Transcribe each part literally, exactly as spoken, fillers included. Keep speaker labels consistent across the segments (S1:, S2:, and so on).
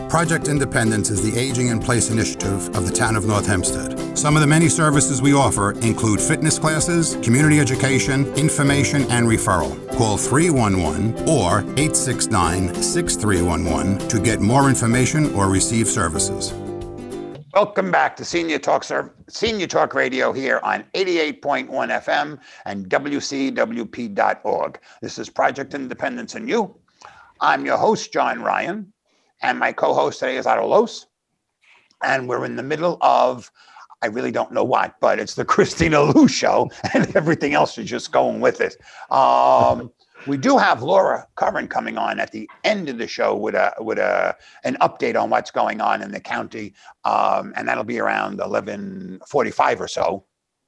S1: Project Independence is the Aging in Place initiative of the town of North Hempstead. Some of the many services we offer include fitness classes, community education, information, and referral. Call three one one or eight six nine, six three one one to get more information or receive services.
S2: Welcome back to Senior Talk, Sir, Senior Talk Radio here on eighty-eight point one F M and W C W P dot org. This is Project Independence and You. I'm your host, John Ryan, and my co-host today is Otto Los. And we're in the middle of, I really don't know what, but it's the Christina Lou show, and everything else is just going with it. Um, we do have Laura Curran coming on at the end of the show with a with a an update on what's going on in the county, um, and that'll be around eleven forty-five or so.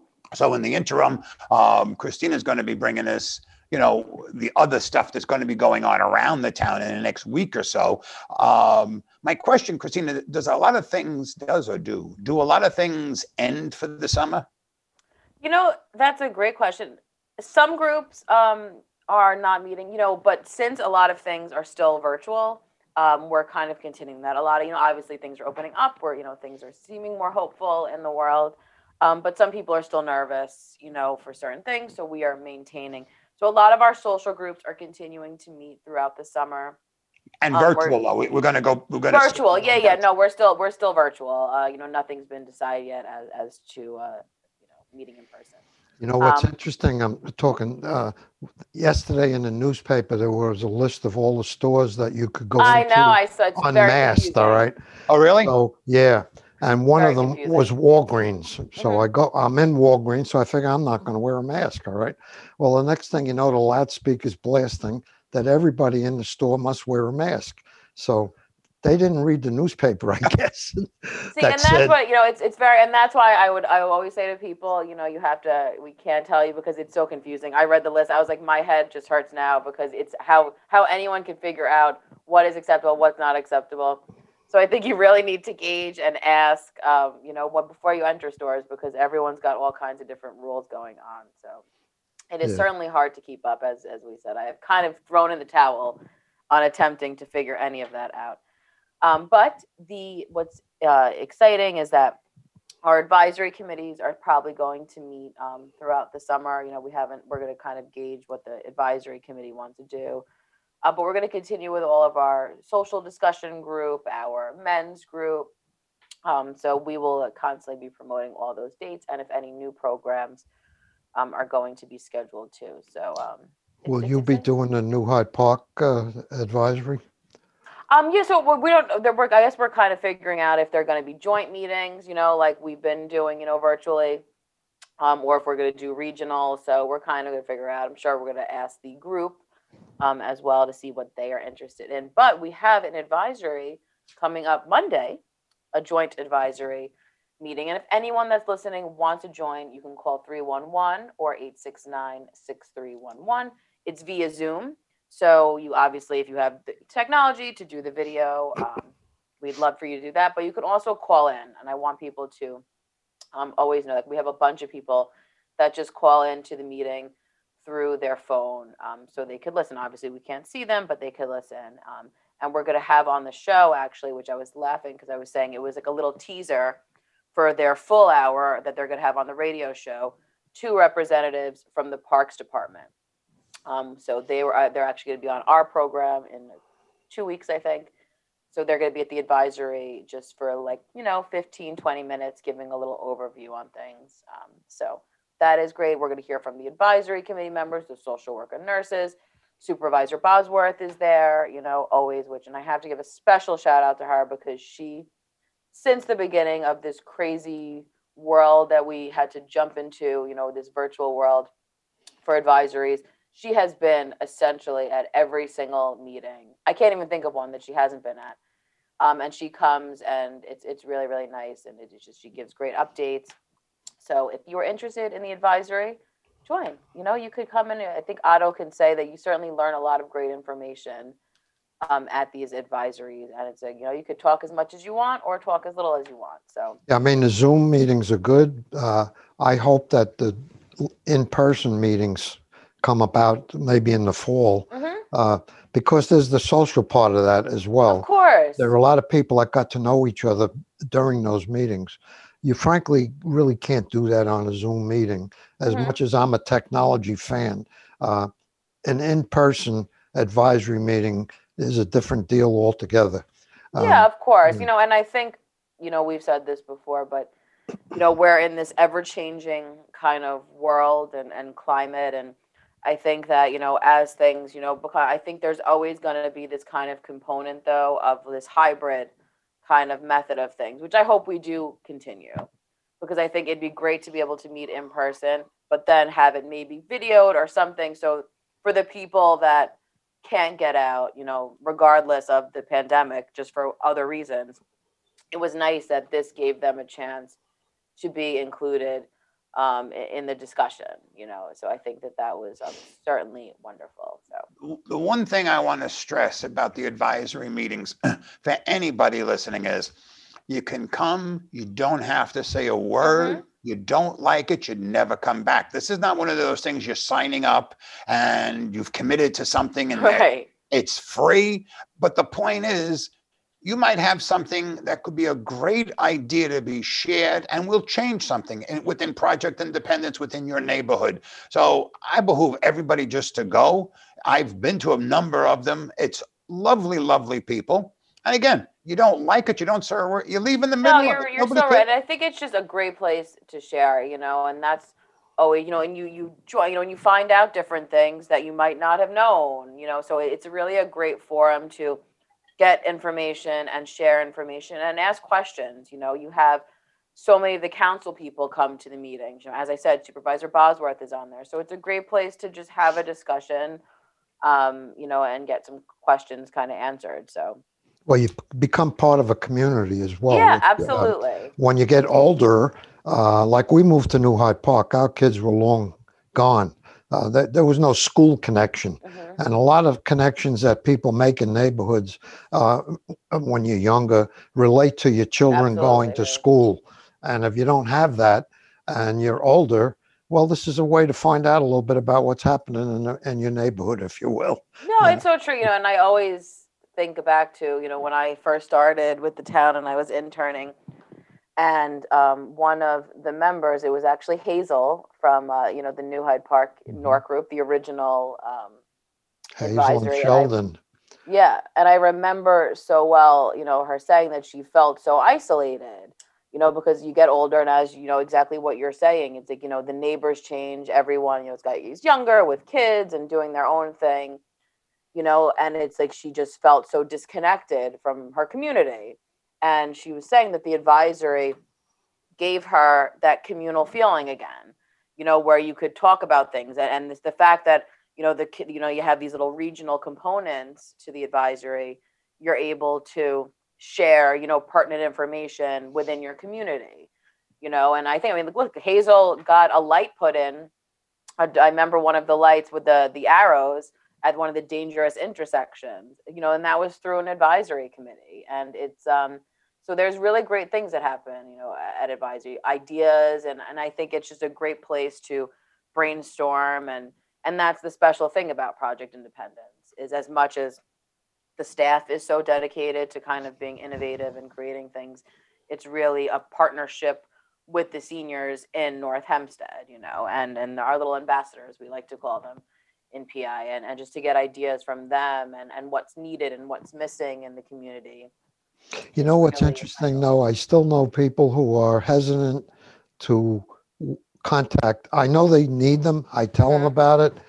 S2: So in the interim, um, Christina's going to be bringing us, you know, the other stuff that's going to be going on around the town in the next week or so. Um, my question, Christina, does a lot of things, does or do, do a lot of things end for the summer?
S3: You know, that's a great question. Some groups um, are not meeting, you know, but since a lot of things are still virtual, um, we're kind of continuing that. A lot of, you know, obviously things are opening up where, you know, things are seeming more hopeful in the world. Um, but some people are still nervous, you know, for certain things. So we are maintaining. So a lot of our social groups are continuing to meet throughout the summer.
S2: And
S3: um,
S2: virtual, though. We, we're going to go. We're going to
S3: virtual. Yeah, yeah. No, we're still we're still virtual. Uh, you know, nothing's been decided yet as as to uh, you know, meeting in person.
S4: You know what's
S3: Um,
S4: interesting? I'm talking uh, yesterday in the newspaper. There was a list of all the stores that you could go
S3: I
S4: into
S3: know. I saw it's very
S4: unmasked.
S3: confusing.
S4: All right.
S2: Oh, really?
S4: So yeah, and one
S3: Very
S4: of them
S3: confusing.
S4: was Walgreens. So
S3: Mhm.
S4: I go. I'm in Walgreens, so I figure I'm not going to wear a mask. All right. Well, the next thing you know, the loudspeaker's blasting that everybody in the store must wear a mask. So they didn't read the newspaper, I guess.
S3: See,
S4: that
S3: and that's
S4: said-
S3: what, you know, it's it's very, and that's why I would I would always say to people, you know, you have to, we can't tell you because it's so confusing. I read the list. I was like, my head just hurts now because it's how how anyone can figure out what is acceptable, what's not acceptable. So I think you really need to gauge and ask, um, you know, what before you enter stores because everyone's got all kinds of different rules going on. So it is
S4: Yeah.
S3: certainly hard to keep up, as as we said. I have kind of thrown in the towel on attempting to figure any of that out. Um, but the what's uh, exciting is that our advisory committees are probably going to meet um, throughout the summer. You know, we haven't. We're going to kind of gauge what the advisory committee wants to do. Uh, but we're going to continue with all of our social discussion group, our men's group. Um, so we will constantly be promoting all those dates, and if any new programs um, are going to be scheduled too. So um, it's-
S4: Will
S3: it's
S4: you be
S3: exciting.
S4: doing the New Hyde Park uh, advisory?
S3: Um, yeah, so we- we don't, they're, we're- I guess we're kind of figuring out if they're going to be joint meetings, you know, like we've been doing, you know, virtually, um, or if we're going to do regional. So we're kind of going to figure out, I'm sure we're going to ask the group um, as well to see what they are interested in. But we have an advisory coming up Monday, a joint advisory meeting. And if anyone that's listening wants to join, you can call three one one or eight six nine, six three one one. It's via Zoom. So you obviously, if you have the technology to do the video, um, we'd love for you to do that. But you can also call in, and I want people to um, always know that we have a bunch of people that just call into the meeting through their phone, um, so they could listen. Obviously, we can't see them, but they could listen. Um, and we're going to have on the show, actually, which I was laughing because I was saying it was like a little teaser for their full hour that they're going to have on the radio show, two representatives from the Parks Department. Um, so they were, uh, they're actually going to be on our program in two weeks, I think. So they're going to be at the advisory just for like, you know, fifteen, twenty minutes, giving a little overview on things. Um, so that is great. We're going to hear from the advisory committee members, the social worker nurses. Supervisor Bosworth is there, you know, always, which, and I have to give a special shout out to her because she, since the beginning of this crazy world that we had to jump into, you know, this virtual world for advisories, she has been essentially at every single meeting. I can't even think of one that she hasn't been at. Um, and she comes and it's it's really, really nice. And it's just, she gives great updates. So if you're interested in the advisory, join. You know, you could come in. I think Otto can say that you certainly learn a lot of great information um, at these advisories. And it's a, you know, you could talk as much as you want or talk as little as you want. So
S4: Yeah, I mean, the Zoom meetings are good. Uh, I hope that the in-person meetings come about maybe in the fall,
S3: Mhm.
S4: uh, because there's the social part of that as well.
S3: Of course.
S4: There are a lot of people that got to know each other during those meetings. You frankly really can't do that on a Zoom meeting. As
S3: Mhm.
S4: much as I'm a technology fan, uh, an in-person advisory meeting is a different deal altogether.
S3: Yeah,
S4: Um,
S3: of course.
S4: yeah.
S3: You know, and I think, you know, we've said this before, but you know, we're in this ever-changing kind of world and, and climate. And I think that, you know, as things, you know, because I think there's always going to be this kind of component, though, of this hybrid kind of method of things, which I hope we do continue. Because I think it'd be great to be able to meet in person, but then have it maybe videoed or something. So for the people that can't get out, you know, regardless of the pandemic, just for other reasons, it was nice that this gave them a chance to be included um, in the discussion, you know. So I think that that was um, certainly wonderful. So
S2: The one thing I want to stress about the advisory meetings for anybody listening is you can come, you don't have to say a word.
S3: Mhm.
S2: You don't like it, you'd never come back. This is not one of those things you're signing up and you've committed to something and
S3: right,
S2: it's free. But the point is, you might have something that could be a great idea to be shared and will change something in, within Project Independence within your neighborhood. So I behoove everybody just to go. I've been to a number of them. It's lovely, lovely people. And again, you don't like it, you don't serve, you leave in the
S3: no,
S2: middle of
S3: you're
S2: it.
S3: you're
S2: Nobody
S3: so
S2: cares.
S3: right. And I think it's just a great place to share, you know, and that's always, you know, and you you join, you know, and you find out different things that you might not have known, you know. So it's really a great forum to get information and share information and ask questions. You know, you have so many of the council people come to the meetings. You know, as I said, Supervisor Bosworth is on there, so it's a great place to just have a discussion, um, you know, and get some questions kind of answered. So
S4: Well, you become part of a community as well.
S3: yeah,
S4: Which, uh,
S3: absolutely.
S4: when you get older, uh, like we moved to New Hyde Park, our kids were long gone. Uh, there, there was no school connection.
S3: Hmm.
S4: And a lot of connections that people make in neighborhoods uh, when you're younger relate to your children going to
S3: Absolutely.
S4: school. And if you don't have that and you're older, well, this is a way to find out a little bit about what's happening in, the, in your neighborhood, if you will.
S3: No,
S4: Uh,
S3: it's so true. You know, and I always think back to, you know, when I first started with the town and I was interning. And um, one of the members, it was actually Hazel from, uh, you know, the New Hyde Park
S4: Mhm.
S3: North Group, the original um,
S4: Hazel and
S3: advisory. And I,
S4: Sheldon.
S3: yeah, and I remember so well, you know, her saying that she felt so isolated, you know, because you get older, and as you know, exactly what you're saying, it's like, you know, the neighbors change, everyone, you know, it's got he's younger with kids and doing their own thing, you know, and it's like she just felt so disconnected from her community. And she was saying that the advisory gave her that communal feeling again, you know, where you could talk about things. And, and it's the fact that, you know, the kid, you know, you have these little regional components to the advisory, you're able to share, you know, pertinent information within your community, you know. And I think, I mean, look, Hazel got a light put in. I, I remember one of the lights with the the arrows at one of the dangerous intersections, you know, and that was through an advisory committee. And it's um so there's really great things that happen, you know, at, at advisory ideas, and and I think it's just a great place to brainstorm. and and that's the special thing about Project Independence, is as much as the staff is so dedicated to kind of being innovative and creating things, it's really a partnership with the seniors in North Hempstead, you know, and and our little ambassadors, we like to call them in P I, and, and just to get ideas from them, and, and what's needed and what's missing in the community.
S4: You
S3: It's
S4: know what's
S3: really
S4: interesting,
S3: special.
S4: though? I still know people who are hesitant to w- contact. I know they need them. I tell them
S3: Mhm.
S4: about it,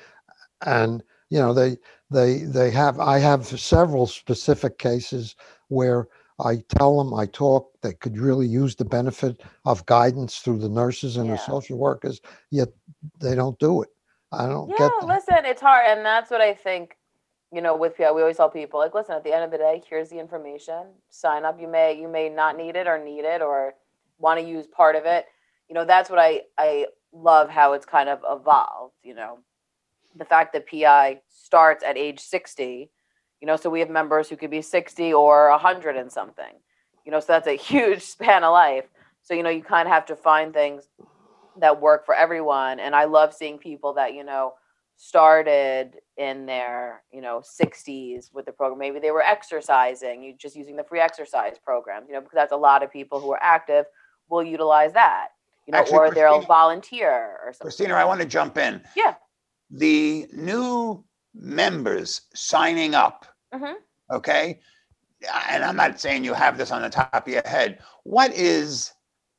S4: and you know they they they have. I have several specific cases where I tell them, I talk. They could really use the benefit of guidance through the nurses and the
S3: Yeah.
S4: social workers, yet they don't do it. I don't get
S3: Yeah,
S4: that.
S3: listen, it's hard. And that's what I think, you know, with P I, we always tell people, like, listen, at the end of the day, here's the information. Sign up. You may, you may not need it or need it or want to use part of it. You know, that's what I, I love how it's kind of evolved, you know. The fact that P I starts at age sixty, you know, so we have members who could be sixty or one hundred and something, you know, so that's a huge span of life. So, you know, you kind of have to find things that work for everyone. And I love seeing people that, you know, started in their, you know, sixties with the program. Maybe they were exercising, you just using the free exercise programs, you know, because that's a lot of people who are active will utilize that, you know,
S2: Actually,
S3: or they'll
S2: Christina-
S3: volunteer or something.
S2: Christina, I want to jump in.
S3: Yeah.
S2: The new members signing up,
S3: Mhm.
S2: okay? And I'm not saying you have this on the top of your head. What is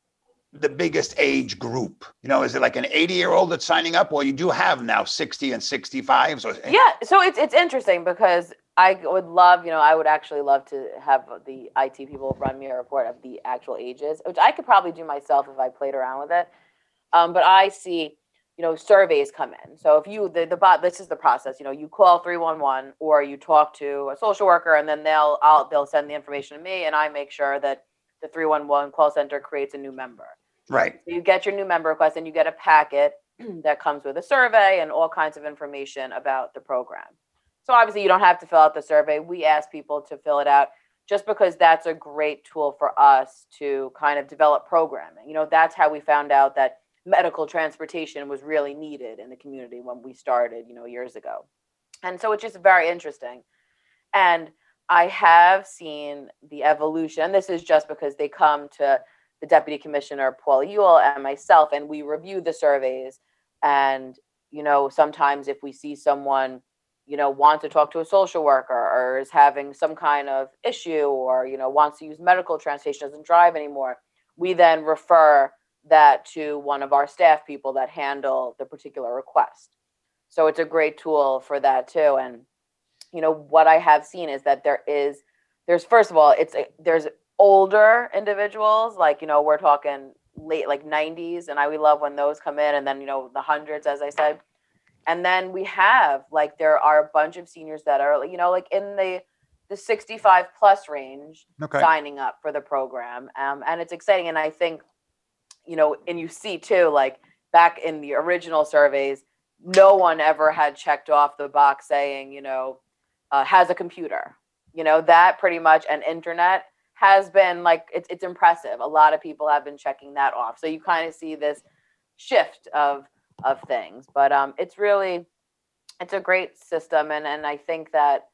S2: the biggest age group? You know, is it like an eighty year old that's signing up, or you do have now sixty and sixty-fives? Or
S3: Yeah, so it's it's interesting because I would love, you know, I would actually love to have the I T people run me a report of the actual ages, which I could probably do myself if I played around with it. Um, but I see, you know, surveys come in. So if you, the, the bot, this is the process, you know, you call three one one or you talk to a social worker, and then they'll, I'll, they'll send the information to me, and I make sure that the three one one call center creates a new member.
S2: Right.
S3: So you get your new member request, and you get a packet that comes with a survey and all kinds of information about the program. So obviously you don't have to fill out the survey. We ask people to fill it out just because that's a great tool for us to kind of develop programming. You know, that's how we found out that medical transportation was really needed in the community when we started, you know, years ago. And so it's just very interesting. And I have seen the evolution. This is just because they come to the Deputy Commissioner, Paul Ewell, and myself, and we review the surveys. And, you know, sometimes if we see someone, you know, wants to talk to a social worker or is having some kind of issue, or, you know, wants to use medical transportation, doesn't drive anymore, we then refer that to one of our staff people that handle the particular request. So it's a great tool for that too. And, you know, what I have seen is that there is, there's, first of all, it's, a, there's older individuals, like, you know, we're talking late, like nineties. And I, we love when those come in, and then, you know, the hundreds, as I said. And then we have, like, there are a bunch of seniors that are, you know, like in the, the sixty-five plus range,
S2: Okay.
S3: signing up for the program. Um, and it's exciting. And I think, you know, and you see too, like back in the original surveys, no one ever had checked off the box saying, you know, uh, has a computer, you know, that pretty much, and internet has been like, it's, it's impressive. A lot of people have been checking that off. So you kind of see this shift of, of things, but um, it's really, it's a great system. And, and I think that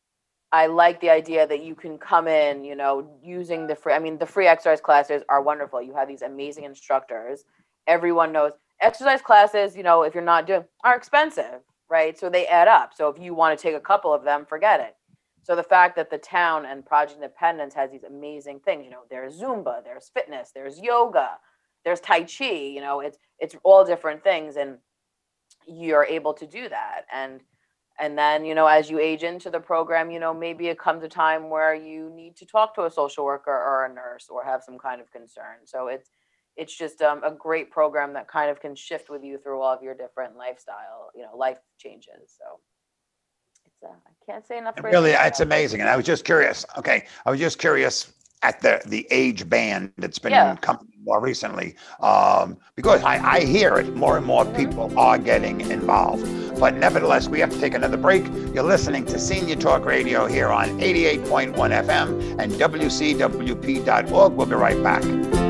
S3: I like the idea that you can come in, you know, using the free, I mean, the free exercise classes are wonderful. You have these amazing instructors. Everyone knows exercise classes, you know, if you're not doing, are expensive, right? So they add up. So if you want to take a couple of them, forget it. So the fact that the town and Project Independence has these amazing things, you know, there's Zumba, there's fitness, there's yoga, there's Tai Chi, you know, it's, it's all different things. And you're able to do that. And And then, you know, as you age into the program, you know, maybe it comes a time where you need to talk to a social worker or a nurse or have some kind of concern. So it's it's just um, a great program that kind of can shift with you through all of your different lifestyle, you know, life changes. So it's uh, I can't say enough.
S2: And
S3: great
S2: really,
S3: things
S2: it's
S3: about it.
S2: amazing. And I was just curious. Okay. I was just curious at the, the age band that's been
S3: Yeah.
S2: coming more recently, um, because I, I hear it, more and more people are getting involved. But nevertheless, we have to take another break. You're listening to Senior Talk Radio here on eighty-eight point one F M and W C W P dot org. We'll be right back.